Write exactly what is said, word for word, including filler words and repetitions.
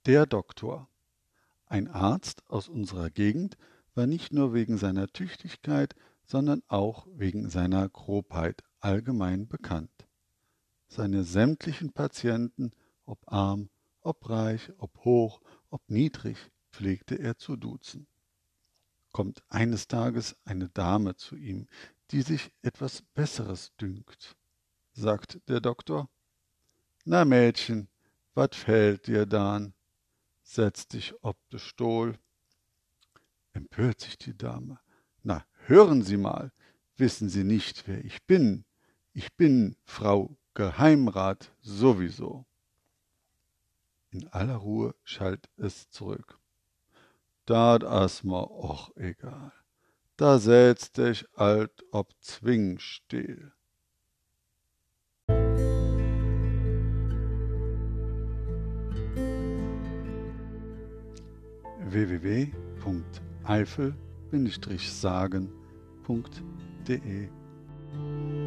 Der Doktor. Ein Arzt aus unserer Gegend war nicht nur wegen seiner Tüchtigkeit, sondern auch wegen seiner Grobheit allgemein bekannt. Seine sämtlichen Patienten, ob arm, ob reich, ob hoch, ob niedrig, pflegte er zu duzen. Kommt eines Tages eine Dame zu ihm, die sich etwas Besseres dünkt. Sagt der Doktor: »Na Mädchen, wat fällt dir dan? Setz dich ob de Stuhl.« Empört sich die Dame. »Na, hören Sie mal, wissen Sie nicht, wer ich bin? Ich bin Frau Geheimrat sowieso.« In aller Ruhe schallt es zurück. »Dat aß mir och egal. Da setz dich alt ob Zwingsteel.« w w w punkt eifel Bindestrich sagen punkt de